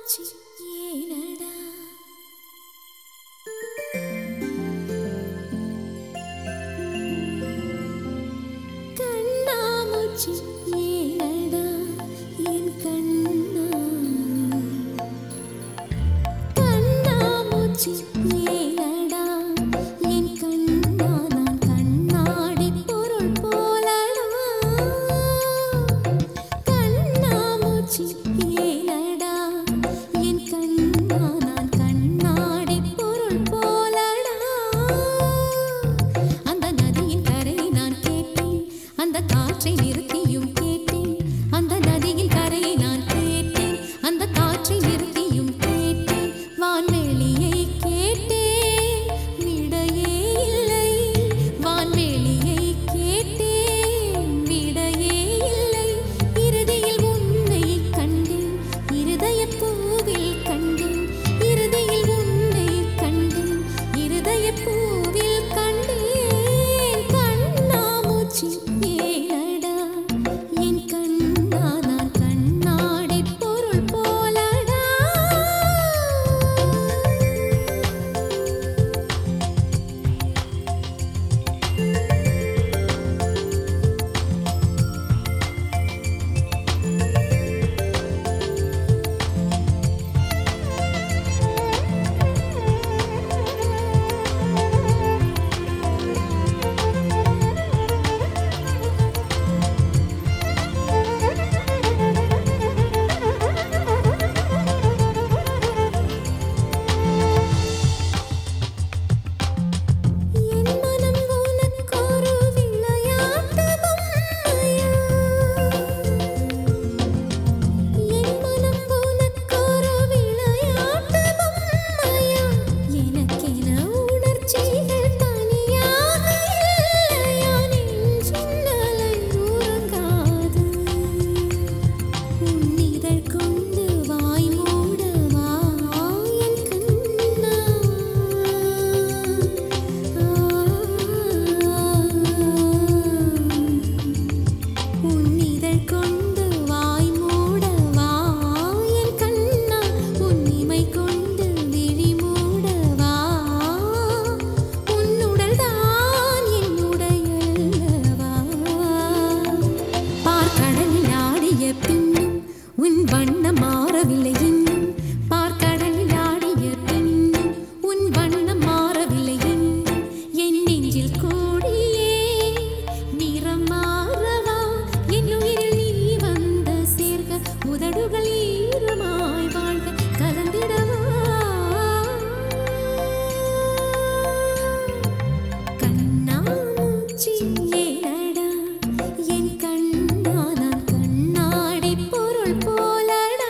கண்ணாமூச்சி ஏனடா கண்ணாமூச்சி ஏனடா என் கண்ணா கண்ணாமூச்சி ஏனடா என் கண்ணா நான் கண்ணாடி பொருள் போலடா கண்ணாமூச்சி ஏனடா என் கண்ணா நான் கண்ணாடி பொருள் போலடா அந்த நதியின் கரையை நான் கேட்டேன் அந்த காற்றை நிறுத்தியும் கேட்டேன் அந்த நதியின் கரையை நான் கேட்டேன் அந்த காற்றை நிறுத்தியும் கேட்டேன் வான்வெளியை கேட்டேன் விடையே இல்லை வான்வெளியை கேட்டேன் விடையே இல்லை இறுதியில் உன்னை கண்டேன் இருதயப் பூவில் கண்டேன் இறுதியில் உன்னை கண்டேன் இருதயப் பூவில் கண்டேன் கண்ணாமூச்சி ஏனடா என் கண்ணா நான் கண்ணாடி பொருள் போலடா என் மனம் உனக்கொரு விளையாட்டு பொம்மையா என் மனம் உனக்கொரு விளையாட்டு பொம்மையா எனக்கென உணர்ச்சிகள் தனியாக இல்லையா நெஞ்சின் அலை உறங்காது உன் இதழ் கொண்டு வாய் மூடவா என் கண்ணா உன் இதழ் கொண்டு வாய் மூடவா என் கண்ணா உன் இமை கொண்டு விழி மூடவா உன் உடல்தான் என் உடையல்லவா பார்க்கடலில் ஆடிய பின்னும் உன் வண்ணம் மாறவில்லை இன்னும் பார்க்கடலில் ஆடிய பின்னும் உன் வண்ணம் மாறவில்லை இன்னும் என் நெஞ்சில் கூடியே நிறம் மாறவா என் உயிரில் நீ வந்து சேர்க உதடுகள் ஈரமாய் வாழ்க கலந்திடவா கண்ணாமூச்சி ஏனடா என் கண்ணா நான் கண்ணாடி பொருள் போலடா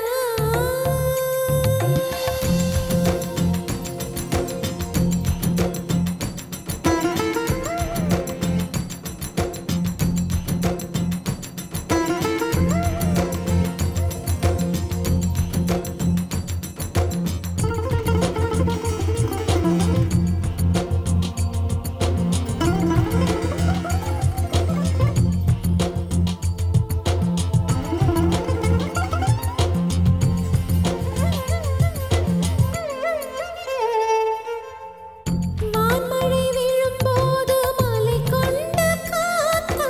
வான்மழை விழும்போது மலை கொண்ட காத்தா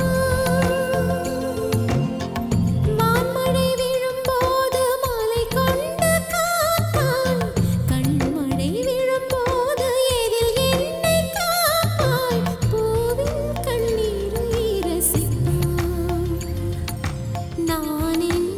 வான்மழை விழும்போது மலை கொண்ட காத்தா கண்மழை விழும்போது எதில் என்னை காப்பாய் பூவின் கண்ணீரை ரசிப்பாய் நான்